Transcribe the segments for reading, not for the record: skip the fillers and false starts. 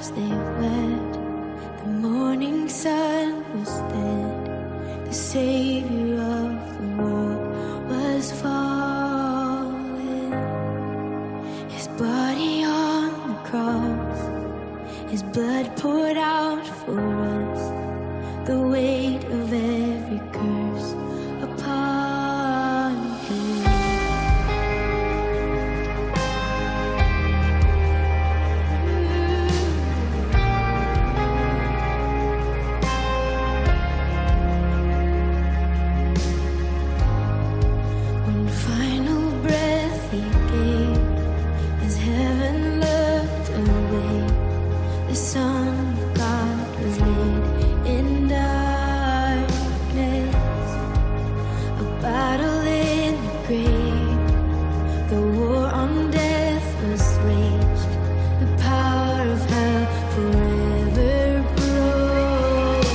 stars they wed. The morning sun was dead. The Savior of the world was fallen. His body on the cross, His blood poured out for us. The weight of every curse upon Him. One final breath He gave as heaven looked away. The Son of God was laid in darkness. A battle in the grave. The war on death was waged. The power of hell forever broken.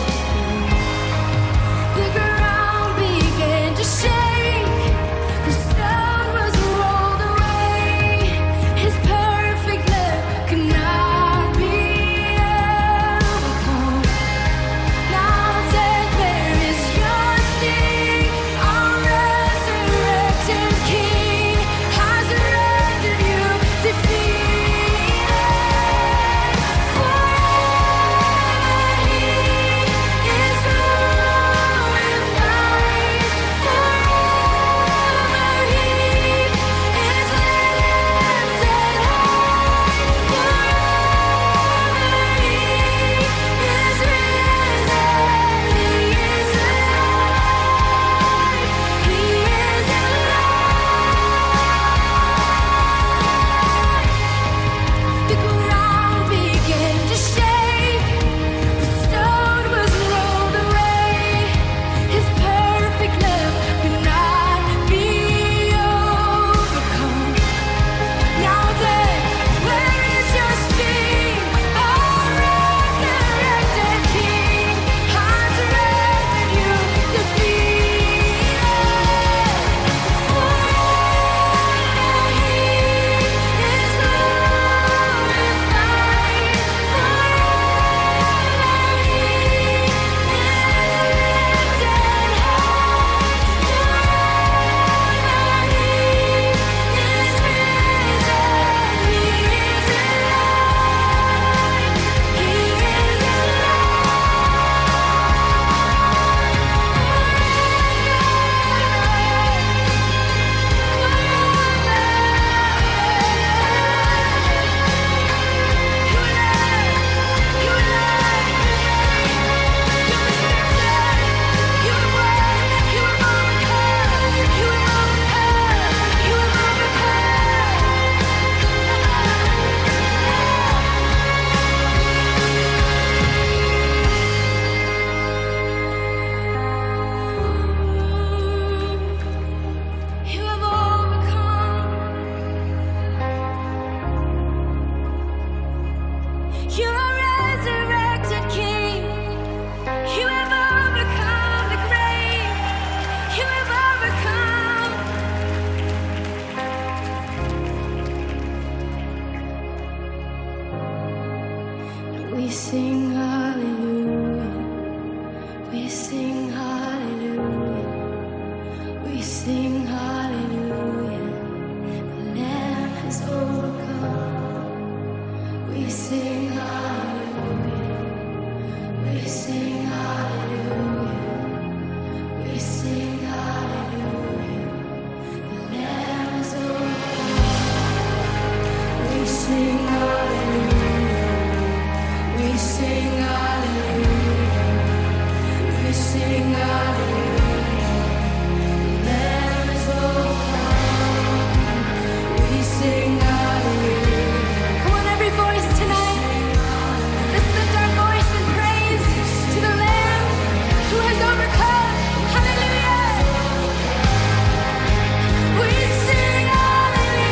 The ground began to shake. The stone was rolled away. His perfect love could not be overcome. Now death, where is your sting? Our resurrected King has rendered you defeated. Forever He is glorified. Forever He is lifted high. Forever He is risen. He is alive. He is alive. The ground began to shake. The stone was rolled away. His perfect love could not be overcome. Now death, where is your sting? Our resurrected King has rendered you defeated. Forever He is glorified. Forever He You are resurrected King. You have overcome the grave. You have overcome. We sing hallelujah. We sing hallelujah. We sing hallelujah. The Lamb has overcome. We sing hallelujah. We sing hallelujah. We sing hallelujah. The Lamb has overcome. We sing hallelujah. We sing hallelujah. We sing hallelujah. The Lamb has overcome. We sing hallelujah. Come on, every voice tonight. Let's lift our voice in praise to the Lamb who has overcome. Hallelujah. We sing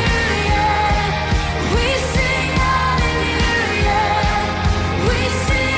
hallelujah. We sing hallelujah. We sing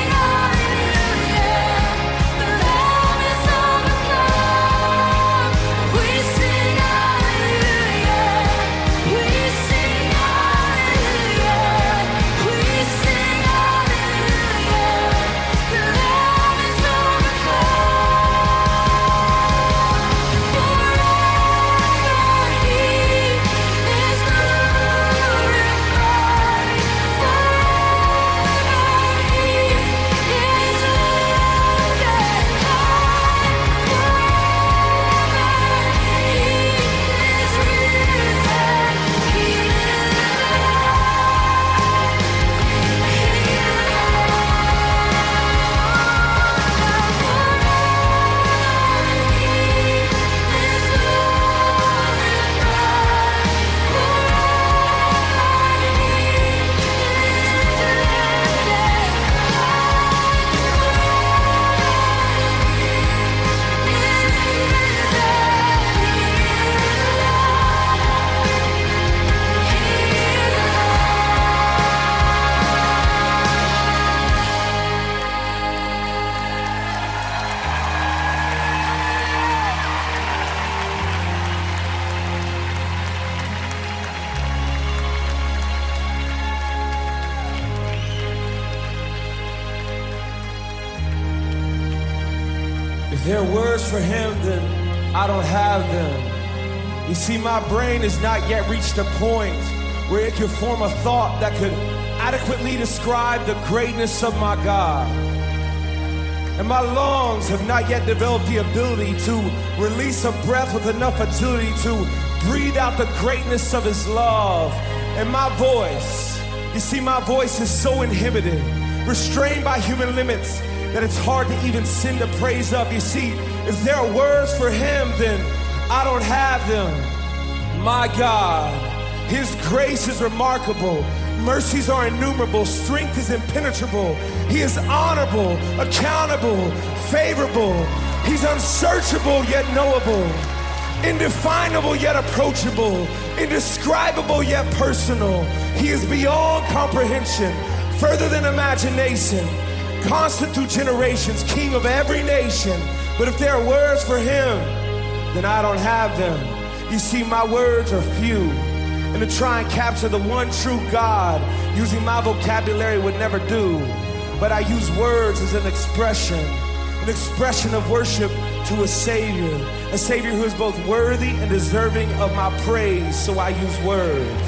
If there are words for him, then I don't have them. You see, my brain has not yet reached a point where it could form a thought that could adequately describe the greatness of my God. And my lungs have not yet developed the ability to release a breath with enough agility to breathe out the greatness of his love. And my voice, you see, my voice is so inhibited, restrained by human limits, that it's hard to even send a praise up. You see, if there are words for him, then I don't have them. My God, his grace is remarkable. Mercies are innumerable. Strength is impenetrable. He is honorable, accountable, favorable. He's unsearchable yet knowable. Indefinable yet approachable. Indescribable yet personal. He is beyond comprehension, further than imagination. Constant through generations, king of every nation. But if there are words for him, then I don't have them. You see, my words are few. And to try and capture the one true God using my vocabulary would never do. But I use words as an expression of worship to a Savior who is both worthy and deserving of my praise. So I use words.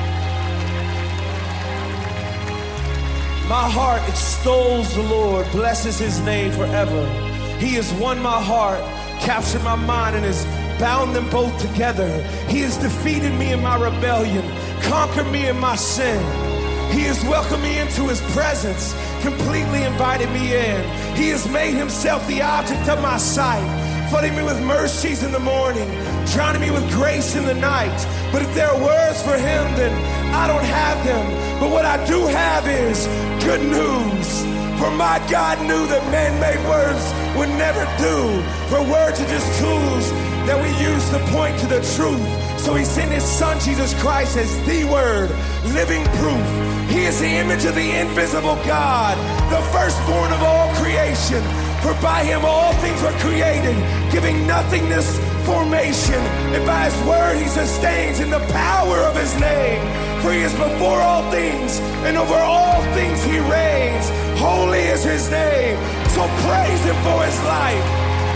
My heart extols the Lord, blesses his name forever. He has won my heart, captured my mind, and has bound them both together. He has defeated me in my rebellion, conquered me in my sin. He has welcomed me into his presence, completely invited me in. He has made himself the object of my sight, flooding me with mercies in the morning, drowning me with grace in the night. But if there are words for him, then I don't have them. But what I do have is good news. For my God knew that man-made words would never do. For words are just tools that we use to point to the truth. So he sent his son, Jesus Christ, as the word, living proof. He is the image of the invisible God, the firstborn of all creation. For by him all things were created, giving nothingness formation. And by his word he sustains in the power of his name. For he is before all things, and over all things he reigns. Holy is his name, so praise him for his life.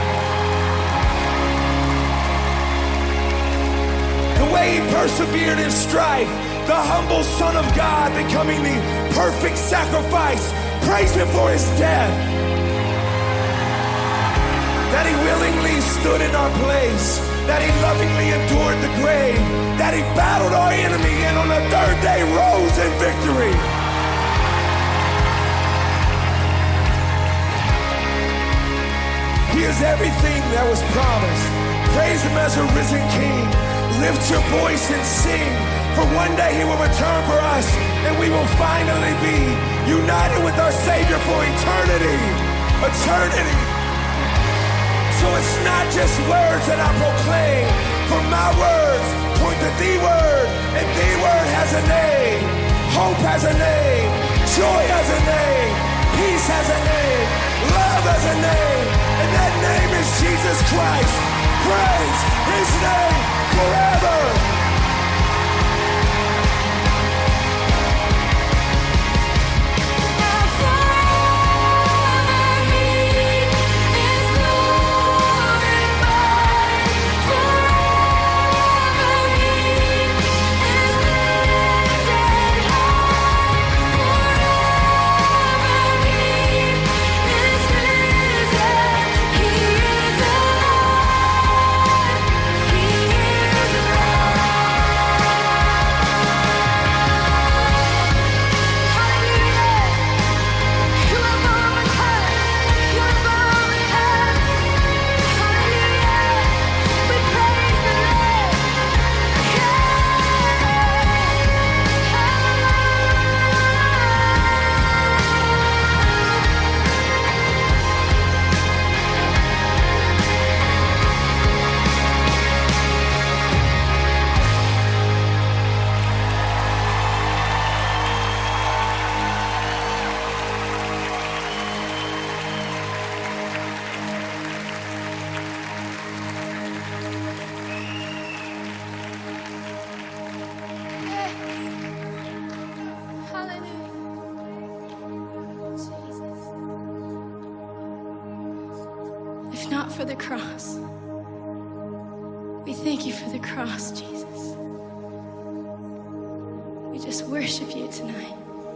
The way he persevered in strife, the humble Son of God becoming the perfect sacrifice. Praise him for his death. That he willingly stood in our place, that he lovingly endured the grave, that he battled our enemy and on the third day rose in victory. He is everything that was promised. Praise him as a risen king. Lift your voice and sing, for one day he will return for us and we will finally be united with our Savior for eternity. Eternity. So it's not just words that I proclaim, for my words point to the word, and the word has a name. Hope has a name. Joy has a name. Peace has a name. Love has a name. And that name is Jesus Christ. Praise his name forever. He is alive. if not for the cross. We thank you for the cross, Jesus. We just worship you tonight.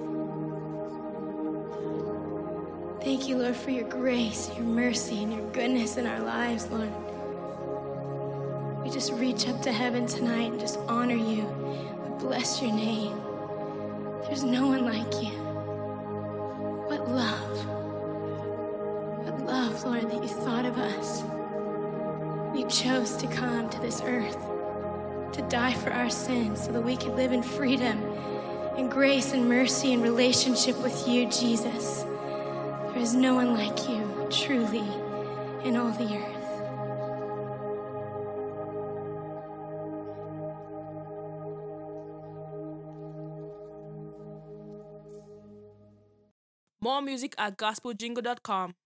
Thank you, Lord, for your grace, your mercy, and your goodness in our lives, Lord. We just reach up to heaven tonight and just honor you. We bless your name. There's no one like you. What love. What love, Lord, that you thought of us. You chose to come to this earth to die for our sins so that we could live in freedom and grace and mercy and relationship with you, Jesus. There is no one like you, truly, in all the earth. More music at gospeljingle.com.